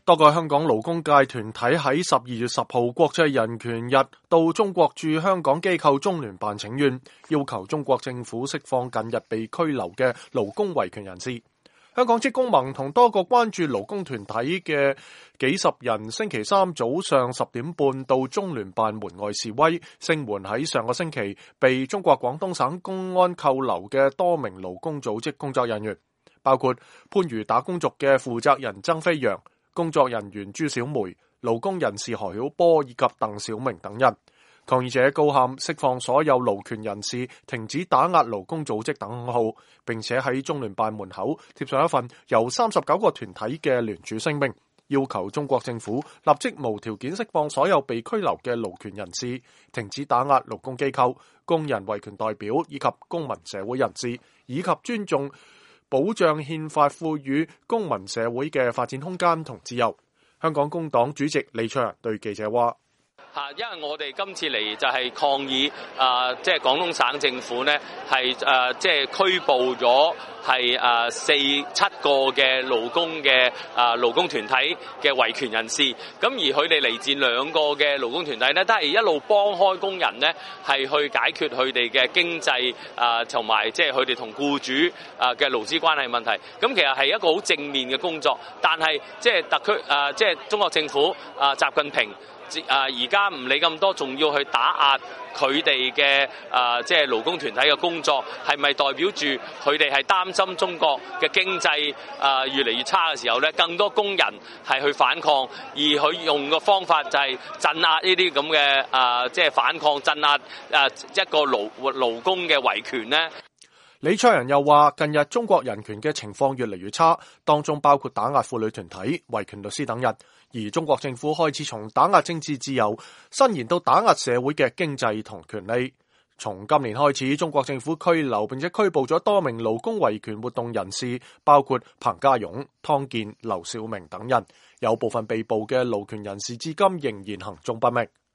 多個香港勞工界團體喺12月10號國際人權日到中國駐香港機構中聯辦請願，要求中國政府釋放近日被拘留嘅勞工維權人士。香港職工盟同多個關注勞工團體嘅幾十人星期三早上10點半到中聯辦門外示威，聲援喺上個星期被中國廣東省公安扣留嘅多名勞工組織工作人員，包括番禺打工族嘅負責人曾飛揚、工作人員朱小梅、勞工人士何曉波以及鄧小明等人。抗議者高喊釋放所有勞權人士、停止打壓勞工組織等口號，並且喺中聯辦門口貼上一份由39個團體嘅聯署聲明，要求中國政府立即無條件釋放所有被拘留嘅勞權人士，停止打壓勞工機構、工人維權代表以及公民社會人士，以及尊重保障憲法賦予公民社會嘅發展空間同自由。香港工黨主席李卓人對記者話： 因為我哋今次嚟就係抗議，即係廣東省政府呢係即係拘捕咗係4-7個嘅勞工團體嘅維權人士，咁而佢哋嚟自2個嘅勞工團體呢，都係一路幫開工人呢係去解決佢哋嘅經濟同埋即係佢哋同僱主嘅勞資關係問題。咁其實係一個好正面嘅工作，但係即係特區即係中國政府習近平。而家唔理咁多，仲要去打壓佢哋嘅即係勞工團體嘅工作，係咪代表住佢哋係擔心中國嘅經濟越嚟越差嘅時候咧，更多工人係去反抗，而佢用嘅方法就係鎮壓呢啲咁嘅即係反抗鎮壓一個勞工嘅維權呢？ 李卓人又話：近日中國人權嘅情況越嚟越差，當中包括打壓婦女團體、維權律師等人。而中國政府開始從打壓政治自由，伸延到打壓社會嘅經濟同權利。從今年開始，中國政府拘留並且拘捕咗多名勞工維權活動人士，包括彭家勇、湯健、劉少明等人。有部分被捕嘅勞權人士至今仍然行蹤不明。